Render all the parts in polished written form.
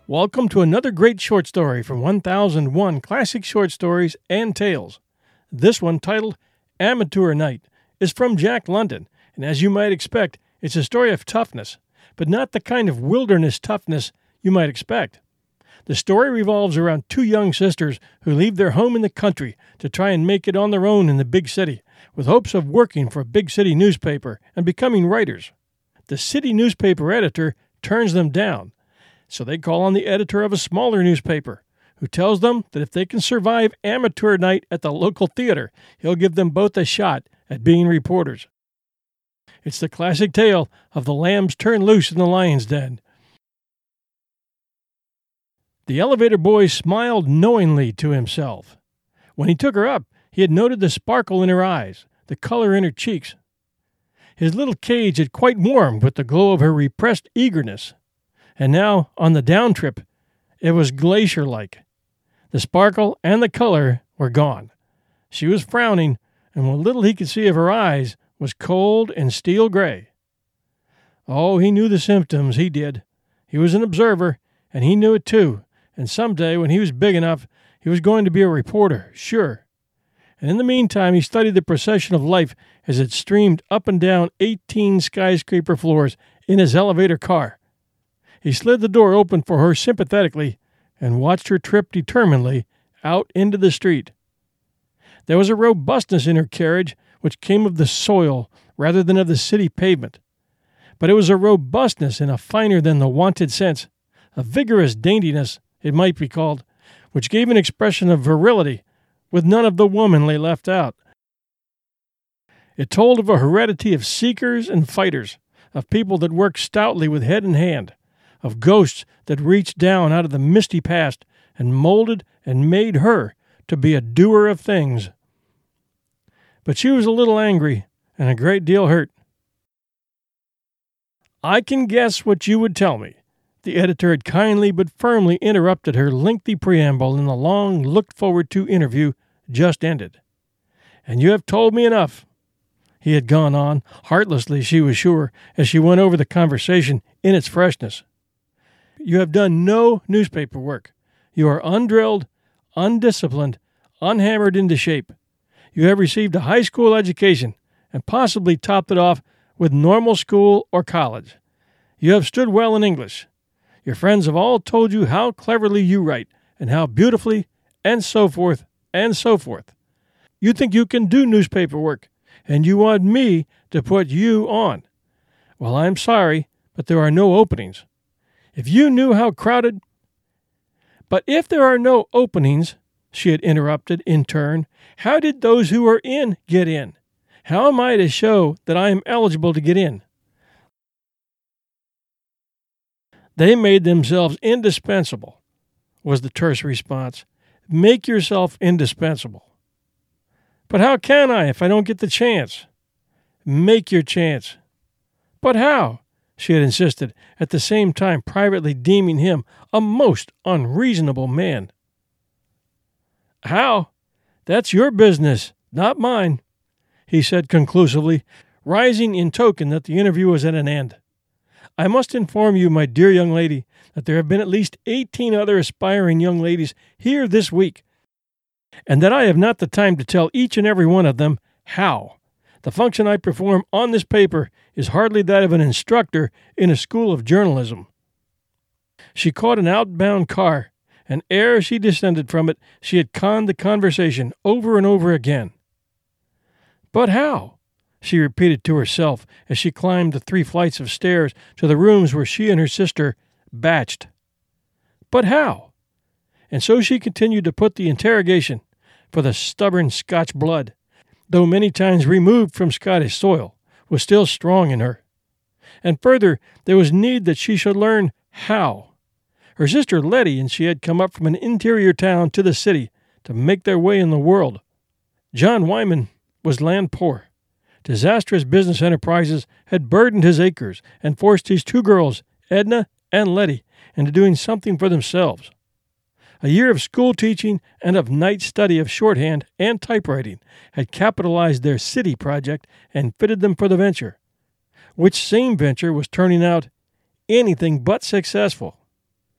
Welcome to another great short story from 1001 Classic Short Stories and Tales. This one, titled Amateur Night, is from Jack London, and as you might expect, it's a story of toughness, but not the kind of wilderness toughness you might expect. The story revolves around two young sisters who leave their home in the country to try and make it on their own in the big city, with hopes of working for a big city newspaper and becoming writers. The city newspaper editor turns them down, so they call on the editor of a smaller newspaper, who tells them that if they can survive amateur night at the local theater, he'll give them both a shot at being reporters. It's the classic tale of the lambs turned loose in the lion's den. The elevator boy smiled knowingly to himself. When he took her up, he had noted the sparkle in her eyes, the color in her cheeks. His little cage had quite warmed with the glow of her repressed eagerness. And now, on the down trip, it was glacier-like. The sparkle and the color were gone. She was frowning, and what little he could see of her eyes was cold and steel gray. Oh, he knew the symptoms, he did. He was an observer, and he knew it too, and someday, when he was big enough, he was going to be a reporter, sure. And in the meantime, he studied the procession of life as it streamed up and down 18 skyscraper floors in his elevator car. He slid the door open for her sympathetically and watched her trip determinedly out into the street. There was a robustness in her carriage which came of the soil rather than of the city pavement. But it was a robustness in a finer than the wonted sense, a vigorous daintiness, it might be called, which gave an expression of virility, with none of the womanly left out. It told of a heredity of seekers and fighters, of people that worked stoutly with head and hand, of ghosts that reached down out of the misty past and molded and made her to be a doer of things. But she was a little angry and a great deal hurt. "I can guess what you would tell me," the editor had kindly but firmly interrupted her lengthy preamble in the long looked-forward-to interview just ended. "And you have told me enough," he had gone on, heartlessly she was sure, as she went over the conversation in its freshness. "You have done no newspaper work. You are undrilled, undisciplined, unhammered into shape. You have received a high school education, and possibly topped it off with normal school or college. You have stood well in English. Your friends have all told you how cleverly you write, and how beautifully, and so forth, and so forth. You think you can do newspaper work, and you want me to put you on. Well, I'm sorry, but there are no openings. If you knew how crowded—" "But if there are no openings," she had interrupted in turn, "how did those who are in get in? How am I to show that I am eligible to get in?" "They made themselves indispensable," was the terse response. "Make yourself indispensable." "But how can I if I don't get the chance?" "Make your chance." "But how?" she had insisted, at the same time privately deeming him a most unreasonable man. "How? That's your business, not mine," he said conclusively, rising in token that the interview was at an end. "I must inform you, my dear young lady, that there have been at least 18 other aspiring young ladies here this week, and that I have not the time to tell each and every one of them how. The function I perform on this paper is hardly that of an instructor in a school of journalism." She caught an outbound car, and ere she descended from it, she had conned the conversation over and over again. "But how?" she repeated to herself as she climbed the 3 flights of stairs to the rooms where she and her sister batched. "But how?" And so she continued to put the interrogation, for the stubborn Scotch blood, though many times removed from Scottish soil, was still strong in her. And further, there was need that she should learn how. Her sister Letty and she had come up from an interior town to the city to make their way in the world. John Wyman was land poor. Disastrous business enterprises had burdened his acres and forced his 2 girls, Edna and Letty, into doing something for themselves. A year of school teaching and of night study of shorthand and typewriting had capitalized their city project and fitted them for the venture, which same venture was turning out anything but successful.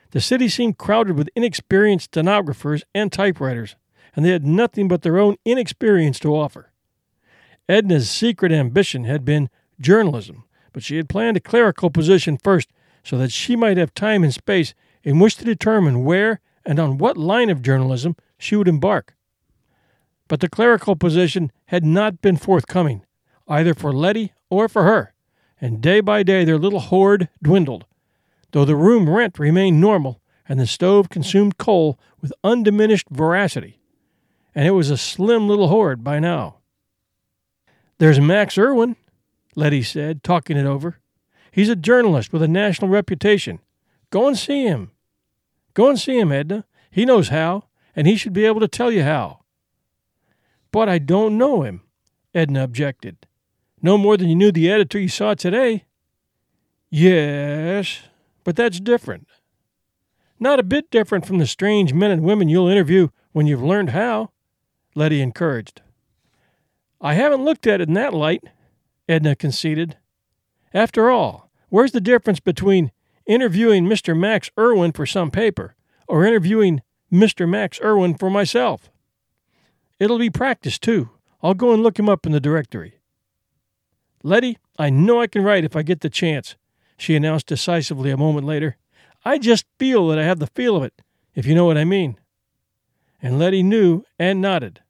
The city seemed crowded with inexperienced stenographers and typewriters, and they had nothing but their own inexperience to offer. Edna's secret ambition had been journalism, but she had planned a clerical position first so that she might have time and space in which to determine where and on what line of journalism she would embark. But the clerical position had not been forthcoming, either for Letty or for her, and day by day their little hoard dwindled, though the room rent remained normal and the stove consumed coal with undiminished voracity, and it was a slim little hoard by now. "There's Max Irwin," Letty said, talking it over. "He's a journalist with a national reputation. Go and see him. Go and see him, Edna. He knows how, and he should be able to tell you how." "But I don't know him," Edna objected. "No more than you knew the editor you saw today." "Yes, but that's different." "Not a bit different from the strange men and women you'll interview when you've learned how," Letty encouraged. "I haven't looked at it in that light," Edna conceded. "After all, where's the difference between interviewing Mr. Max Irwin for some paper or interviewing Mr. Max Irwin for myself? It'll be practice, too. I'll go and look him up in the directory." "Letty, I know I can write if I get the chance," she announced decisively a moment later. "I just feel that I have the feel of it, if you know what I mean." And Letty knew and nodded.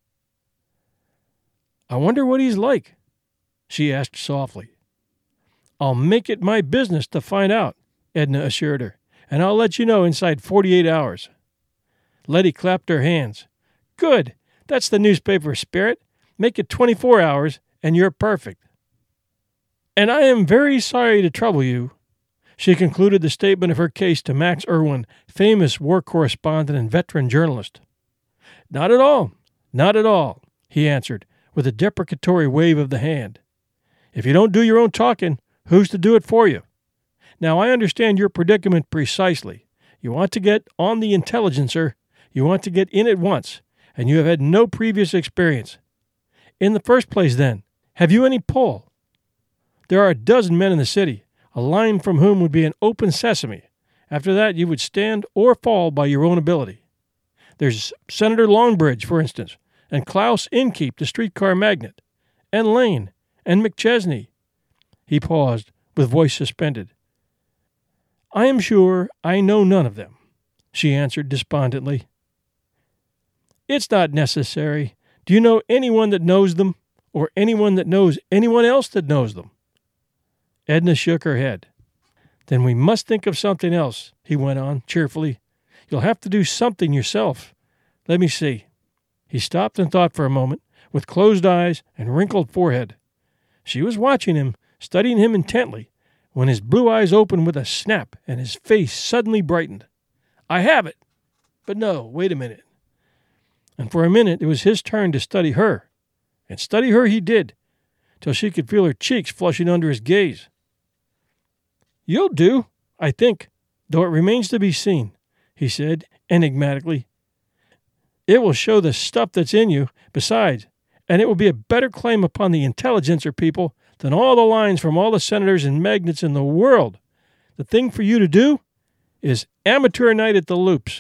"I wonder what he's like?" she asked softly. "I'll make it my business to find out," Edna assured her, "and I'll let you know inside 48 hours. Letty clapped her hands. "Good! That's the newspaper spirit. Make it 24 hours, and you're perfect." "And I am very sorry to trouble you," she concluded the statement of her case to Max Irwin, famous war correspondent and veteran journalist. "Not at all, not at all," he answered, with a deprecatory wave of the hand. "If you don't do your own talking, who's to do it for you? Now, I understand your predicament precisely. You want to get on the Intelligencer, you want to get in at once, and you have had no previous experience. In the first place, then, have you any pull? There are a dozen men in the city, a line from whom would be an open sesame. After that, you would stand or fall by your own ability. There's Senator Longbridge, for instance, and Klaus Inkeep, the streetcar magnate, and Lane, and McChesney." He paused, with voice suspended. "I am sure I know none of them," she answered despondently. "It's not necessary. Do you know anyone that knows them, or anyone that knows anyone else that knows them?" Edna shook her head. "Then we must think of something else," he went on cheerfully. "You'll have to do something yourself. Let me see." He stopped and thought for a moment, with closed eyes and wrinkled forehead. She was watching him, studying him intently, when his blue eyes opened with a snap and his face suddenly brightened. "I have it! But no, wait a minute." And for a minute it was his turn to study her, and study her he did, till she could feel her cheeks flushing under his gaze. "You'll do, I think, though it remains to be seen," he said enigmatically. "It will show the stuff that's in you, besides, and it will be a better claim upon the Intelligencer people than all the lines from all the senators and magnates in the world. The thing for you to do is amateur night at the Loops."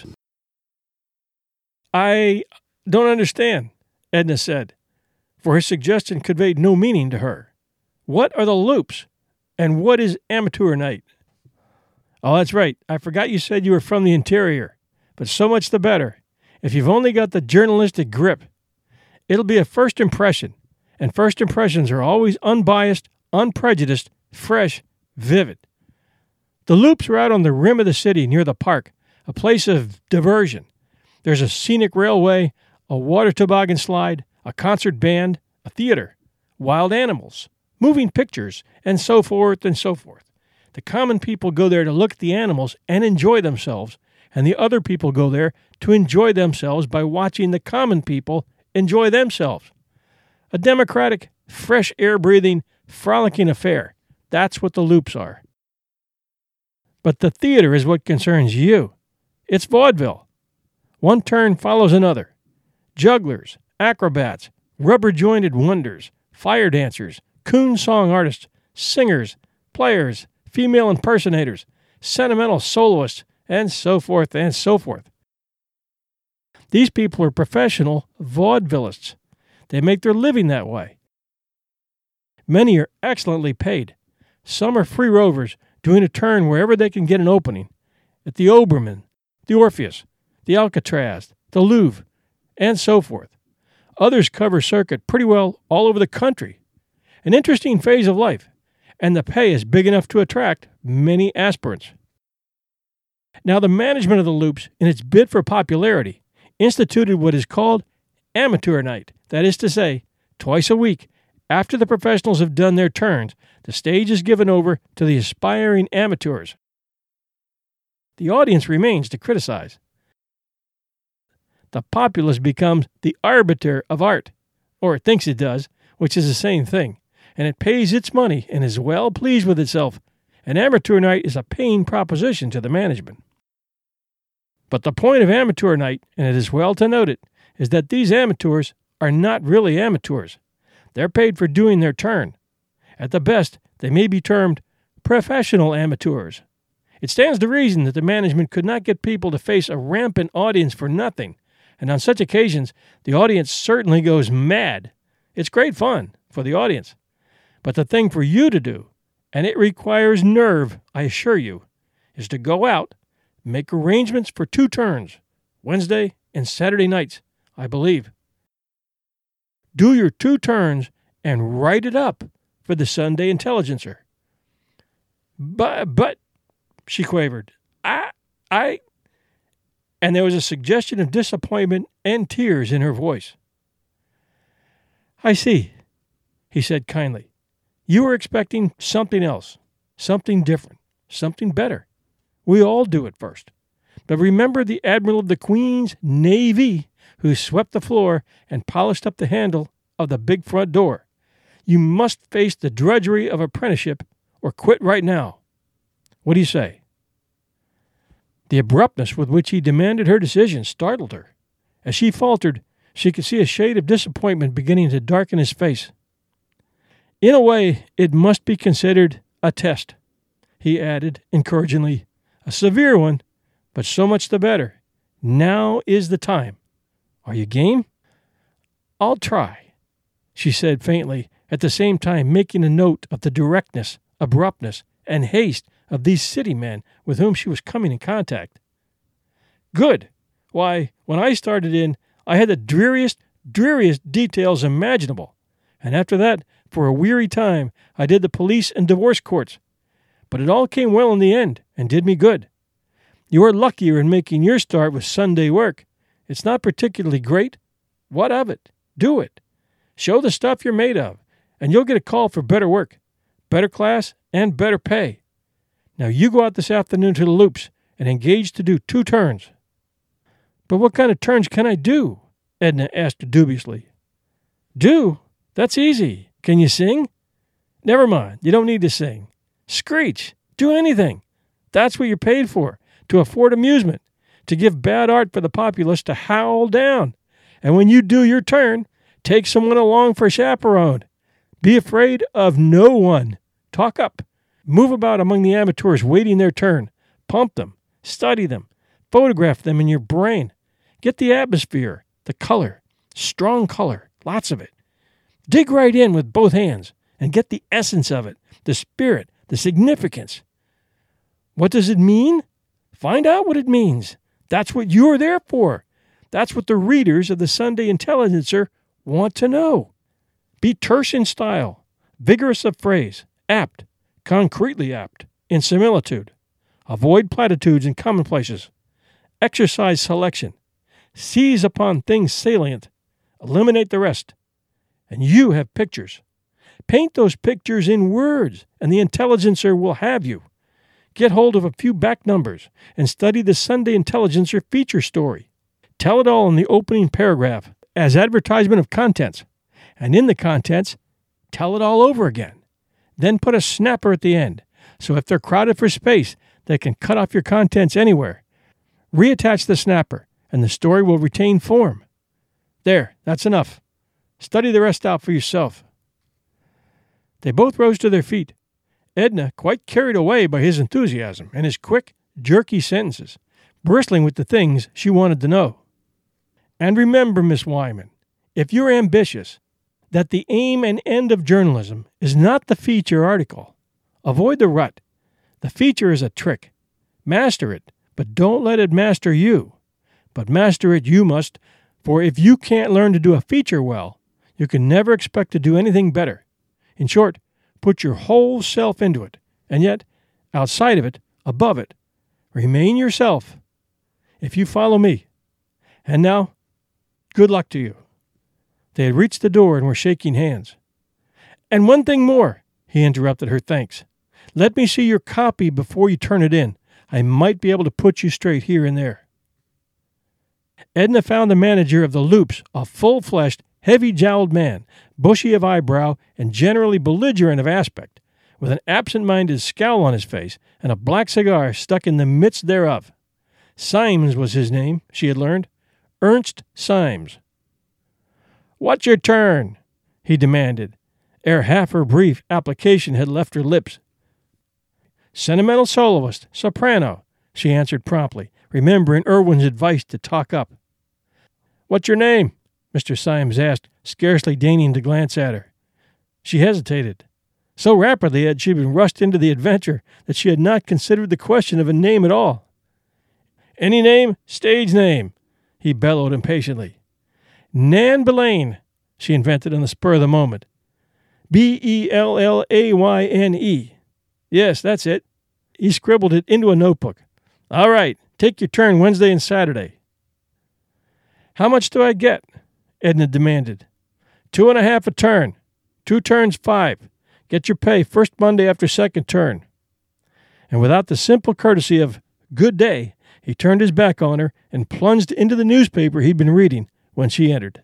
"I don't understand," Edna said, for his suggestion conveyed no meaning to her. "What are the Loops, and what is amateur night?" "Oh, that's right. I forgot you said you were from the interior, but so much the better. If you've only got the journalistic grip, it'll be a first impression, and first impressions are always unbiased, unprejudiced, fresh, vivid. The Loops are out on the rim of the city near the park, a place of diversion. There's a scenic railway, a water toboggan slide, a concert band, a theater, wild animals, moving pictures, and so forth and so forth. The common people go there to look at the animals and enjoy themselves, and the other people go there to enjoy themselves by watching the common people enjoy themselves. A democratic, fresh air-breathing, frolicking affair. That's what the Loops are. But the theater is what concerns you. It's vaudeville. One turn follows another. Jugglers, acrobats, rubber-jointed wonders, fire dancers, coon song artists, singers, players, female impersonators, sentimental soloists, and so forth and so forth. These people are professional vaudevillists. They make their living that way. Many are excellently paid. Some are free rovers doing a turn wherever they can get an opening, at the Obermann, the Orpheus, the Alcatraz, the Louvre, and so forth. Others cover circuit pretty well all over the country. An interesting phase of life, and the pay is big enough to attract many aspirants. Now, the management of the Loops, in its bid for popularity, instituted what is called Amateur Night. That is to say, twice a week, after the professionals have done their turns, the stage is given over to the aspiring amateurs. The audience remains to criticize. The populace becomes the arbiter of art, or it thinks it does, which is the same thing, and it pays its money and is well pleased with itself. An amateur night is a paying proposition to the management. But the point of amateur night, and it is well to note it, is that these amateurs are not really amateurs. They're paid for doing their turn. At the best, they may be termed professional amateurs. It stands to reason that the management could not get people to face a rampant audience for nothing, and on such occasions, the audience certainly goes mad. It's great fun for the audience. But the thing for you to do, and it requires nerve, I assure you, is to go out, make arrangements for 2 turns, Wednesday and Saturday nights, I believe. Do your 2 turns and write it up for the Sunday Intelligencer. But, she quavered, I, and there was a suggestion of disappointment and tears in her voice. I see, he said kindly. You were expecting something else, something different, something better. We all do at first. But remember the Admiral of the Queen's Navy who swept the floor and polished up the handle of the big front door. You must face the drudgery of apprenticeship or quit right now. What do you say? The abruptness with which he demanded her decision startled her. As she faltered, she could see a shade of disappointment beginning to darken his face. In a way, it must be considered a test, he added encouragingly. A severe one, but so much the better. Now is the time. Are you game? I'll try, she said faintly, at the same time making a note of the directness, abruptness, and haste of these city men with whom she was coming in contact. Good. Why, when I started in, I had the dreariest details imaginable. And after that, for a weary time, I did the police and divorce courts. But it all came well in the end and did me good. You are luckier in making your start with Sunday work. It's not particularly great. What of it? Do it. Show the stuff you're made of, and you'll get a call for better work, better class, and better pay. Now you go out this afternoon to the Loops and engage to do 2 turns. But what kind of turns can I do? Edna asked dubiously. Do? That's easy. Can you sing? Never mind. You don't need to sing. Screech. Do anything. That's what you're paid for, to afford amusement, to give bad art for the populace to howl down. And when you do your turn, take someone along for chaperone. Be afraid of no one. Talk up. Move about among the amateurs waiting their turn. Pump them. Study them. Photograph them in your brain. Get the atmosphere, the color, strong color, lots of it. Dig right in with both hands and get the essence of it, the spirit, the significance. What does it mean? Find out what it means. That's what you're there for. That's what the readers of the Sunday Intelligencer want to know. Be terse in style, vigorous of phrase, apt, concretely apt, in similitude. Avoid platitudes and commonplaces. Exercise selection. Seize upon things salient. Eliminate the rest. And you have pictures. Paint those pictures in words, and the Intelligencer will have you. Get hold of a few back numbers and study the Sunday Intelligencer feature story. Tell it all in the opening paragraph as advertisement of contents. And in the contents, tell it all over again. Then put a snapper at the end, so if they're crowded for space, they can cut off your contents anywhere. Reattach the snapper, and the story will retain form. There, that's enough. Study the rest out for yourself. They both rose to their feet, Edna quite carried away by his enthusiasm and his quick, jerky sentences, bristling with the things she wanted to know. And remember, Miss Wyman, if you're ambitious, that the aim and end of journalism is not the feature article. Avoid the rut. The feature is a trick. Master it, but don't let it master you. But master it you must, for if you can't learn to do a feature well, you can never expect to do anything better. In short, put your whole self into it, and yet, outside of it, above it, remain yourself. If you follow me. And now, good luck to you. They had reached the door and were shaking hands. And one thing more, he interrupted her thanks. Let me see your copy before you turn it in. I might be able to put you straight here and there. Edna found the manager of the Loops a full-fleshed, heavy-jowled man, bushy of eyebrow and generally belligerent of aspect, with an absent-minded scowl on his face and a black cigar stuck in the midst thereof. Symes was his name, she had learned. Ernst Symes. "What's your turn?" he demanded, ere half her brief application had left her lips. "Sentimental soloist, soprano," she answered promptly, remembering Irwin's advice to talk up. "What's your name?" Mr. Symes asked, scarcely deigning to glance at her. She hesitated. So rapidly had she been rushed into the adventure that she had not considered the question of a name at all. "Any name, stage name," he bellowed impatiently. "Nan Belaine," she invented on the spur of the moment. Bellayne. Yes, that's it. He scribbled it into a notebook. "All right, take your turn Wednesday and Saturday." "How much do I get?" Edna demanded. 2.5 a turn. 2 turns, 5. Get your pay first Monday after second turn." And without the simple courtesy of "good day," he turned his back on her and plunged into the newspaper he'd been reading when she entered.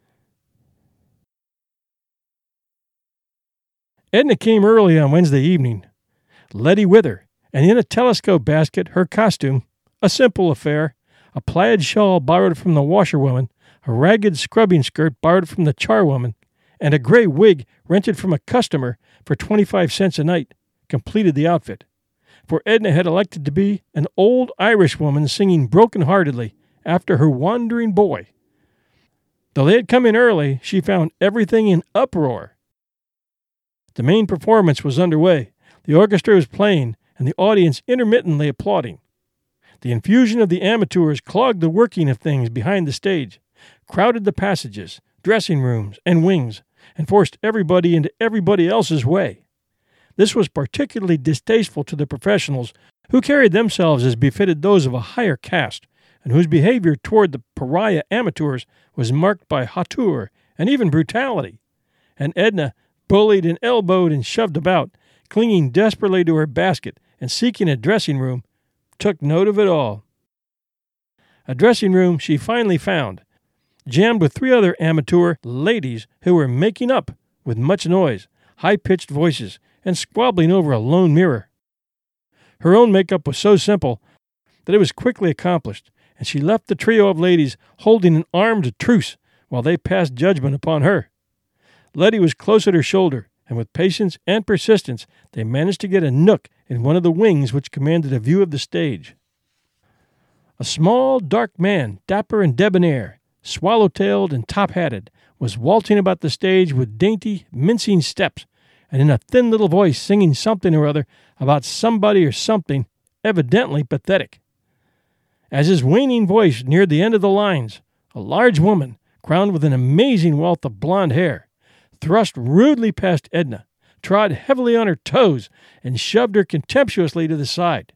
Edna came early on Wednesday evening. Letty with her, and in a telescope basket her costume, a simple affair, a plaid shawl borrowed from the washerwoman, a ragged scrubbing skirt borrowed from the charwoman, and a gray wig rented from a customer for 25 cents a night, completed the outfit. For Edna had elected to be an old Irish woman singing broken-heartedly after her wandering boy. Though they had come in early, she found everything in uproar. The main performance was underway. The orchestra was playing, and the audience intermittently applauding. The infusion of the amateurs clogged the working of things behind the stage, crowded the passages, dressing rooms, and wings, and forced everybody into everybody else's way. This was particularly distasteful to the professionals, who carried themselves as befitted those of a higher caste, and whose behavior toward the pariah amateurs was marked by hauteur and even brutality. And Edna, bullied and elbowed and shoved about, clinging desperately to her basket and seeking a dressing room, took note of it all. A dressing room she finally found, jammed with 3 other amateur ladies who were making up with much noise, high-pitched voices, and squabbling over a lone mirror. Her own makeup was so simple that it was quickly accomplished, and she left the trio of ladies holding an armed truce while they passed judgment upon her. Letty was close at her shoulder, and with patience and persistence they managed to get a nook in one of the wings which commanded a view of the stage. A small, dark man, dapper and debonair, swallow-tailed and top-hatted, was waltzing about the stage with dainty, mincing steps, and in a thin little voice singing something or other about somebody or something evidently pathetic. As his waning voice neared the end of the lines, a large woman, crowned with an amazing wealth of blonde hair, thrust rudely past Edna, trod heavily on her toes, and shoved her contemptuously to the side.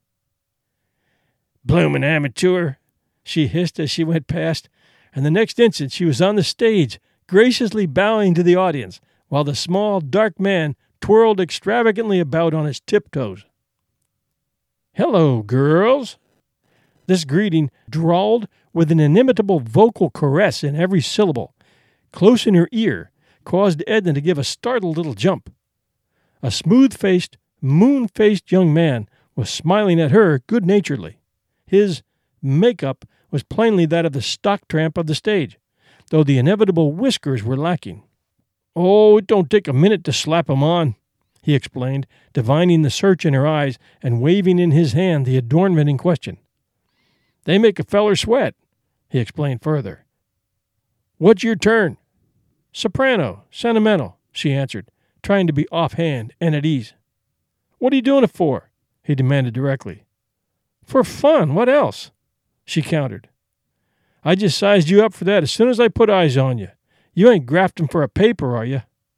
"Bloomin' amateur," she hissed as she went past, and the next instant she was on the stage, graciously bowing to the audience, while the small, dark man twirled extravagantly about on his tiptoes. "Hello, girls." This greeting, drawled with an inimitable vocal caress in every syllable, close in her ear, caused Edna to give a startled little jump. A smooth-faced, moon-faced young man was smiling at her good-naturedly. His make-up was plainly that of the stock tramp of the stage, though the inevitable whiskers were lacking. "Oh, it don't take a minute to slap 'em on," he explained, divining the search in her eyes and waving in his hand the adornment in question. They make a feller sweat, he explained further. What's your turn? Soprano, sentimental, she answered, trying to be offhand and at ease. What are you doing it for? He demanded directly. For fun, what else? She countered. I just sized you up for that as soon as I put eyes on you. You ain't grafting for a paper, are you?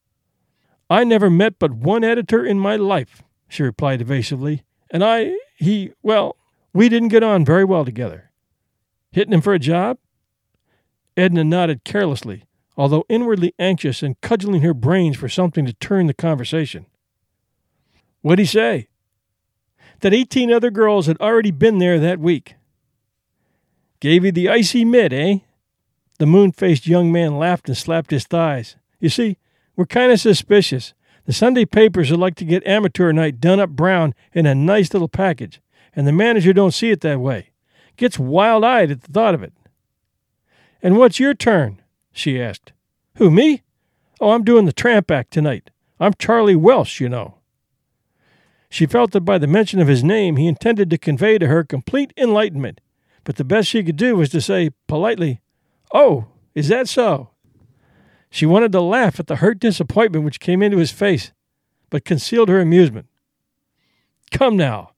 I never met but one editor in my life, she replied evasively, and we didn't get on very well together. Hitting him for a job? Edna nodded carelessly, although inwardly anxious and cudgeling her brains for something to turn the conversation. What'd he say? That 18 other girls had already been there that week. Gave you the icy mitt, eh? The moon-faced young man laughed and slapped his thighs. You see, we're kind of suspicious. The Sunday papers would like to get amateur night done up brown in a nice little package, and the manager don't see it that way. Gets wild-eyed at the thought of it. And what's your turn? She asked. Who, me? Oh, I'm doing the tramp act tonight. I'm Charlie Welsh, you know. She felt that by the mention of his name he intended to convey to her complete enlightenment, but the best she could do was to say, politely, Oh, is that so? She wanted to laugh at the hurt disappointment which came into his face, but concealed her amusement. Come now,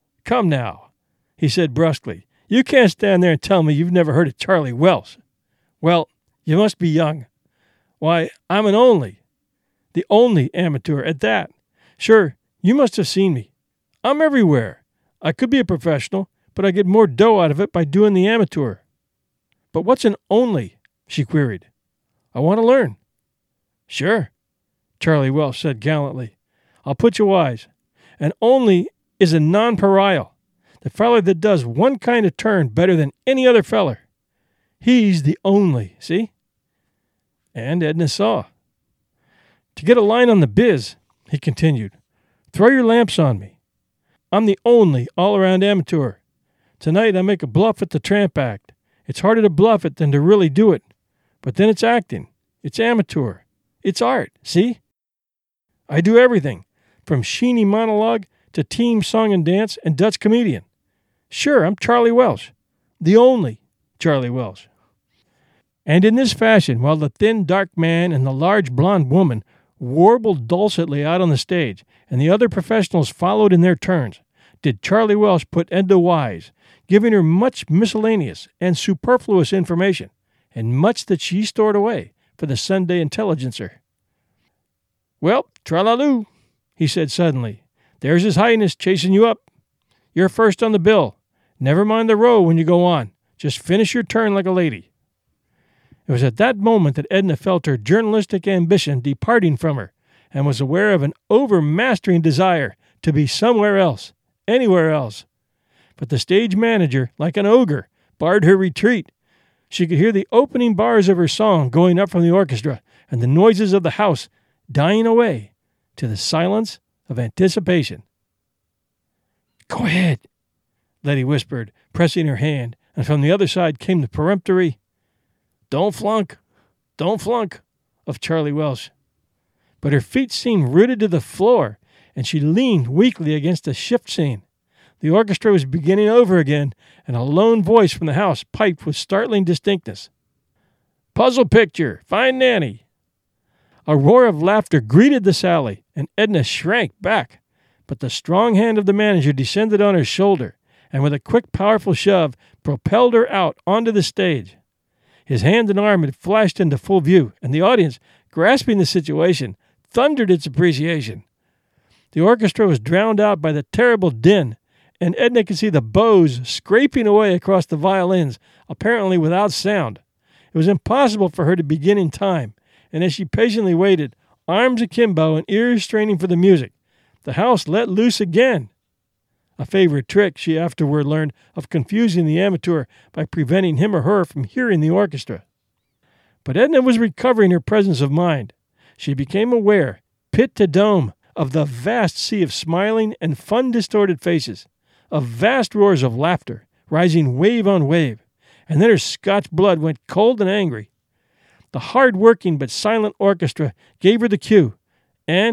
he said brusquely. You can't stand there and tell me you've never heard of Charlie Welsh. Well, you must be young. Why, I'm the only amateur at that. Sure, you must have seen me. I'm everywhere. I could be a professional, but I get more dough out of it by doing the amateur. But what's an only? She queried. I want to learn. Sure, Charlie Welsh said gallantly. I'll put you wise. An only is a nonpareil, the feller that does one kind of turn better than any other feller. He's the only, see? And Edna saw. To get a line on the biz, he continued, throw your lamps on me. I'm the only all-around amateur. Tonight I make a bluff at the tramp act. It's harder to bluff it than to really do it. But then it's acting. It's amateur. It's art, see? I do everything, from sheeny monologue to team song and dance and Dutch comedian. Sure, I'm Charlie Welsh, the only Charlie Welsh. And in this fashion, while the thin, dark man and the large, blonde woman warbled dulcetly out on the stage, and the other professionals followed in their turns, did Charlie Welsh put Edna wise, giving her much miscellaneous and superfluous information, and much that she stored away for the Sunday Intelligencer. Well, tra-la-loo, he said suddenly. There's His Highness chasing you up. You're first on the bill. Never mind the row when you go on. Just finish your turn like a lady. It was at that moment that Edna felt her journalistic ambition departing from her, and was aware of an overmastering desire to be somewhere else, anywhere else. But the stage manager, like an ogre, barred her retreat. She could hear the opening bars of her song going up from the orchestra, and the noises of the house dying away to the silence of anticipation. Go ahead, Letty whispered, pressing her hand, and from the other side came the peremptory, Don't flunk of Charlie Welsh. But her feet seemed rooted to the floor, and she leaned weakly against a shift scene. The orchestra was beginning over again, and a lone voice from the house piped with startling distinctness. Puzzle picture, Find Nanny. A roar of laughter greeted the sally, and Edna shrank back. But the strong hand of the manager descended on her shoulder, and with a quick, powerful shove, propelled her out onto the stage. His hand and arm had flashed into full view, and the audience, grasping the situation, thundered its appreciation. The orchestra was drowned out by the terrible din, and Edna could see the bows scraping away across the violins, apparently without sound. It was impossible for her to begin in time, and as she patiently waited, arms akimbo and ears straining for the music, the house let loose again. A favorite trick, she afterward learned, of confusing the amateur by preventing him or her from hearing the orchestra. But Edna was recovering her presence of mind. She became aware, pit to dome, of the vast sea of smiling and fun-distorted faces, of vast roars of laughter, rising wave on wave, and then her Scotch blood went cold and angry. The hard-working but silent orchestra gave her the cue, and,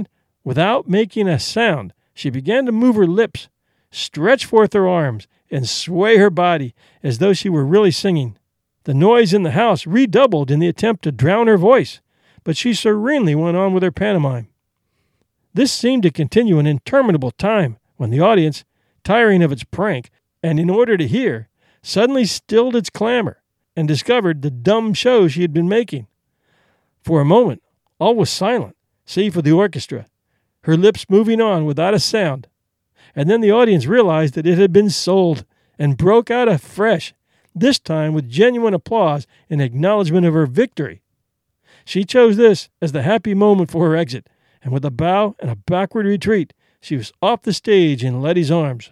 Without making a sound, she began to move her lips, stretch forth her arms, and sway her body as though she were really singing. The noise in the house redoubled in the attempt to drown her voice, but she serenely went on with her pantomime. This seemed to continue an interminable time when the audience, tiring of its prank, and in order to hear, suddenly stilled its clamor and discovered the dumb show she had been making. For a moment, all was silent, save for the orchestra, her lips moving on without a sound. And then the audience realized that it had been sold and broke out afresh, this time with genuine applause in acknowledgment of her victory. She chose this as the happy moment for her exit, and with a bow and a backward retreat, she was off the stage in Letty's arms.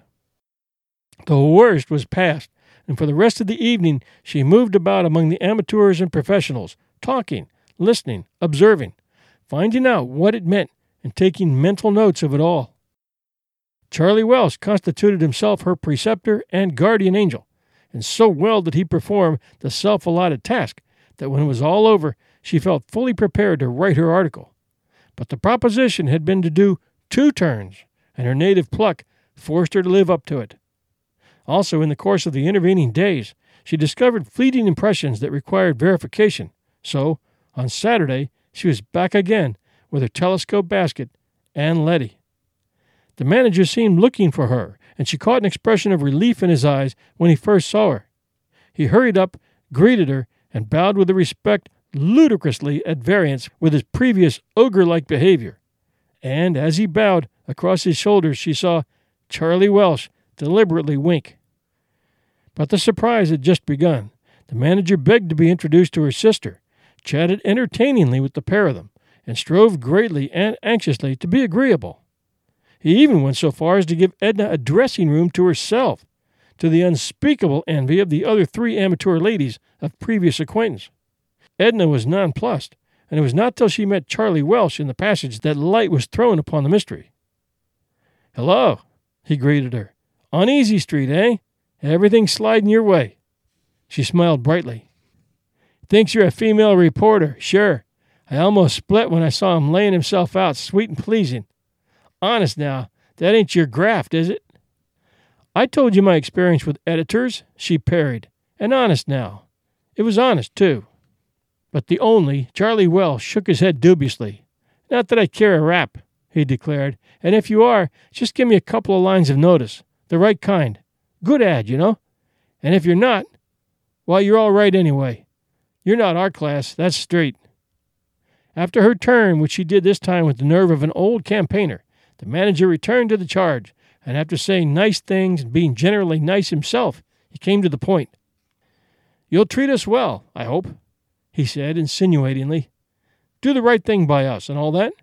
The worst was past, and for the rest of the evening she moved about among the amateurs and professionals, talking, listening, observing, finding out what it meant, and taking mental notes of it all. Charlie Welsh constituted himself her preceptor and guardian angel, and so well did he perform the self-allotted task that when it was all over, she felt fully prepared to write her article. But the proposition had been to do 2 turns, and her native pluck forced her to live up to it. Also, in the course of the intervening days, she discovered fleeting impressions that required verification. So, on Saturday, she was back again with her telescope basket and Letty. The manager seemed looking for her, and she caught an expression of relief in his eyes when he first saw her. He hurried up, greeted her, and bowed with a respect ludicrously at variance with his previous ogre-like behavior. And as he bowed, across his shoulders she saw Charlie Welsh deliberately wink. But the surprise had just begun. The manager begged to be introduced to her sister, chatted entertainingly with the pair of them, and strove greatly and anxiously to be agreeable. He even went so far as to give Edna a dressing room to herself, to the unspeakable envy of the other 3 amateur ladies of previous acquaintance. Edna was nonplussed, and it was not till she met Charlie Welsh in the passage that light was thrown upon the mystery. "Hello," he greeted her. "On Easy Street, eh? Everything sliding your way." She smiled brightly. "Thinks you're a female reporter, sure. I almost split when I saw him laying himself out sweet and pleasing. Honest now, that ain't your graft, is it?" "I told you my experience with editors," she parried. "And honest now." It was honest, too. But the only, Charlie Welsh, shook his head dubiously. "Not that I care a rap," he declared. "And if you are, just give me a couple of lines of notice. The right kind. Good ad, you know. And if you're not, well, you're all right anyway. You're not our class, that's straight." After her turn, which she did this time with the nerve of an old campaigner, the manager returned to the charge, and after saying nice things and being generally nice himself, he came to the point. "You'll treat us well, I hope," he said insinuatingly. "Do the right thing by us and all that?"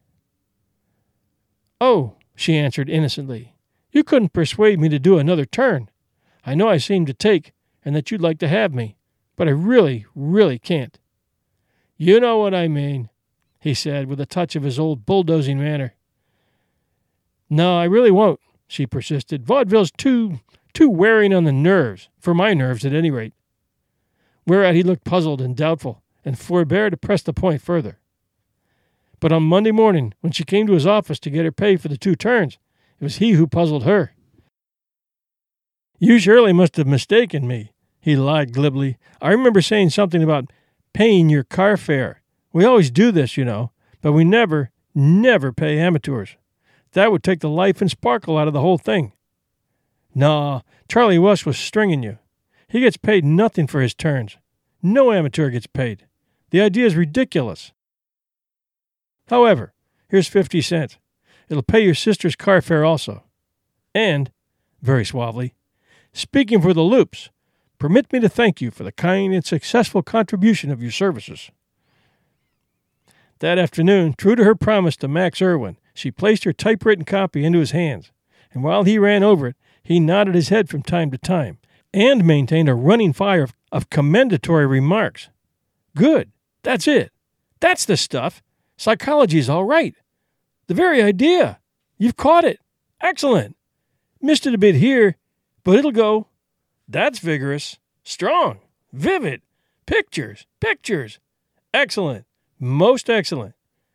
"Oh," she answered innocently, "you couldn't persuade me to do another turn. I know I seem to take, and that you'd like to have me, but I really, really can't." "You know what I mean," he said with a touch of his old bulldozing manner. "No, I really won't," she persisted. "Vaudeville's too wearing on the nerves, for my nerves at any rate." Whereat he looked puzzled and doubtful, and forbore to press the point further. But on Monday morning, when she came to his office to get her pay for the 2 turns, it was he who puzzled her. "You surely must have mistaken me," he lied glibly. "I remember saying something about paying your car fare. We always do this, you know, but we never pay amateurs. That would take the life and sparkle out of the whole thing." "No, Charlie Welsh was stringing you. He gets paid nothing for his turns. No amateur gets paid. The idea is ridiculous. However, here's 50 cents. It'll pay your sister's car fare also. And," very suavely, "speaking for the Loops, permit me to thank you for the kind and successful contribution of your services." That afternoon, true to her promise to Max Irwin, she placed her typewritten copy into his hands, and while he ran over it, he nodded his head from time to time, and maintained a running fire of commendatory remarks. "Good. That's it. That's the stuff. Psychology's all right. The very idea. You've caught it. Excellent. Missed it a bit here, but it'll go. That's vigorous. Strong. Vivid. Pictures. Excellent. Most excellent.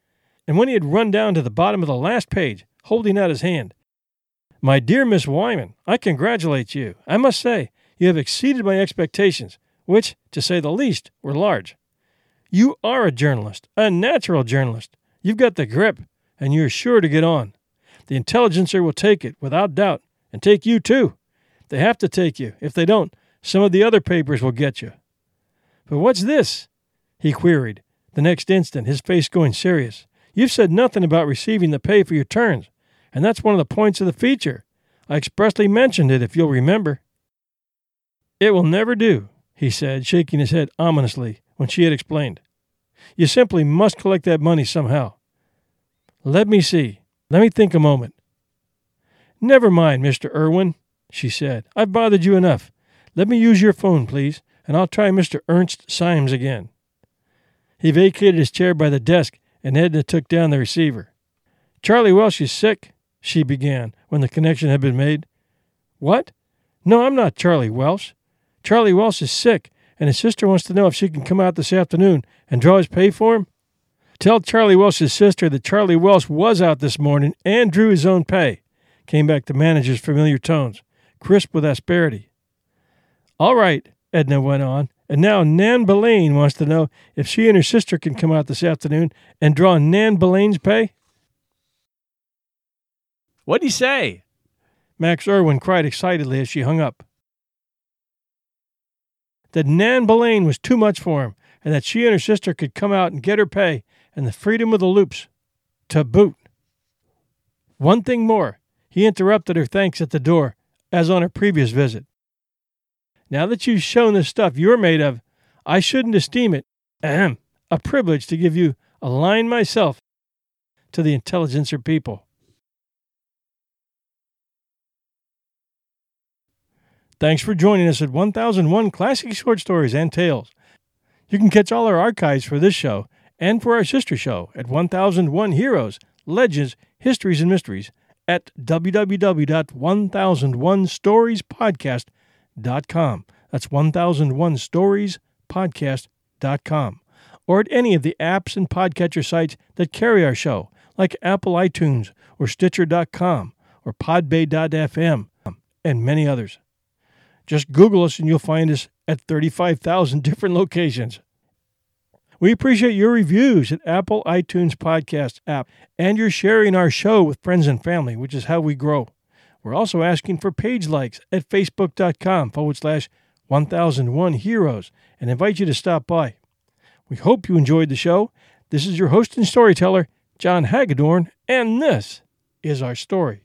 and when he had run down to the bottom of the last page, holding out his hand, "My dear Miss Wyman, I congratulate you. I must say, you have exceeded my expectations, which, to say the least, were large. You are a journalist, a natural journalist. You've got the grip, and you're sure to get on. The Intelligencer will take it, without doubt, and take you, too. They have to take you. If they don't, some of the other papers will get you." "But what's this?" he queried, the next instant, his face going serious. "You've said nothing about receiving the pay for your turns, and that's one of the points of the feature. I expressly mentioned it, if you'll remember." "It will never do," he said, shaking his head ominously when she had explained. "You simply must collect that money somehow. Let me see. Let me think a moment." "Never mind, Mr. Irwin," she said. "I've bothered you enough. Let me use your phone, please, and I'll try Mr. Ernst Symes again." He vacated his chair by the desk, and Edna took down the receiver. "Charlie Welsh is sick," she began, when the connection had been made. "What? No, I'm not Charlie Welsh. Charlie Welsh is sick, and his sister wants to know if she can come out this afternoon and draw his pay for him. Tell Charlie Welsh's sister that Charlie Welsh was out this morning and drew his own pay," came back the manager's familiar tones, crisp with asperity. "All right," Edna went on, "and now Nan Belaine wants to know if she and her sister can come out this afternoon and draw Nan Belaine's pay." "What'd he say?" Max Irwin cried excitedly as she hung up. That Nan Belaine was too much for him, and that she and her sister could come out and get her pay and the freedom of the loops to boot. One thing more, he interrupted her thanks at the door, as on her previous visit. "Now that you've shown the stuff you're made of, I shouldn't esteem it a privilege to give you a line myself to the Intelligencer people." Thanks for joining us at 1001 Classic Short Stories and Tales. You can catch all our archives for this show and for our sister show at 1001 Heroes, Legends, Histories, and Mysteries at www.1001storiespodcast.com. That's 1001storiespodcast.com. Or at any of the apps and podcatcher sites that carry our show, like Apple iTunes or Stitcher.com or Podbay.fm and many others. Just Google us and you'll find us at 35,000 different locations. We appreciate your reviews at Apple iTunes Podcast app and your sharing our show with friends and family, which is how we grow. We're also asking for page likes at Facebook.com/1001 Heroes and invite you to stop by. We hope you enjoyed the show. This is your host and storyteller, John Hagedorn, and this is our story.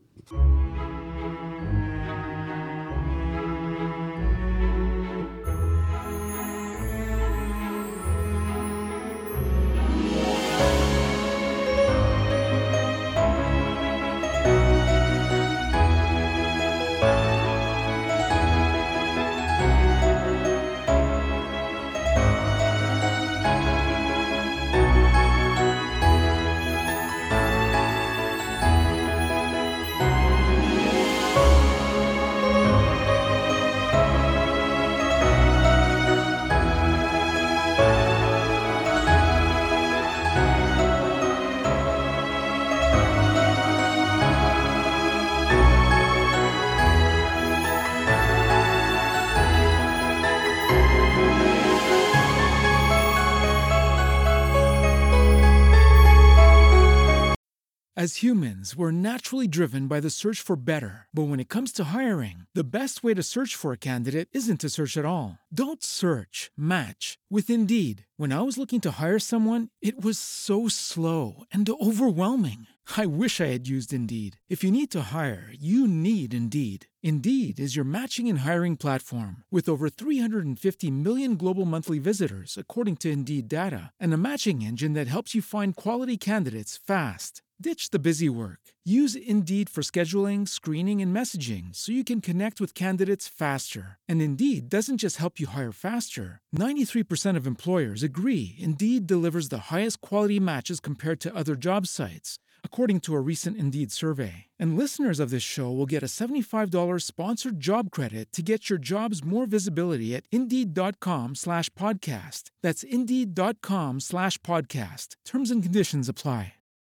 As humans, we're naturally driven by the search for better. But when it comes to hiring, the best way to search for a candidate isn't to search at all. Don't search, match with Indeed. When I was looking to hire someone, it was so slow and overwhelming. I wish I had used Indeed. If you need to hire, you need Indeed. Indeed is your matching and hiring platform with over 350 million global monthly visitors, according to Indeed data, and a matching engine that helps you find quality candidates fast. Ditch the busy work. Use Indeed for scheduling, screening, and messaging so you can connect with candidates faster. And Indeed doesn't just help you hire faster. 93% of employers agree Indeed delivers the highest quality matches compared to other job sites, according to a recent Indeed survey. And listeners of this show will get a $75 sponsored job credit to get your jobs more visibility at Indeed.com/podcast. That's Indeed.com/podcast. Terms and conditions apply.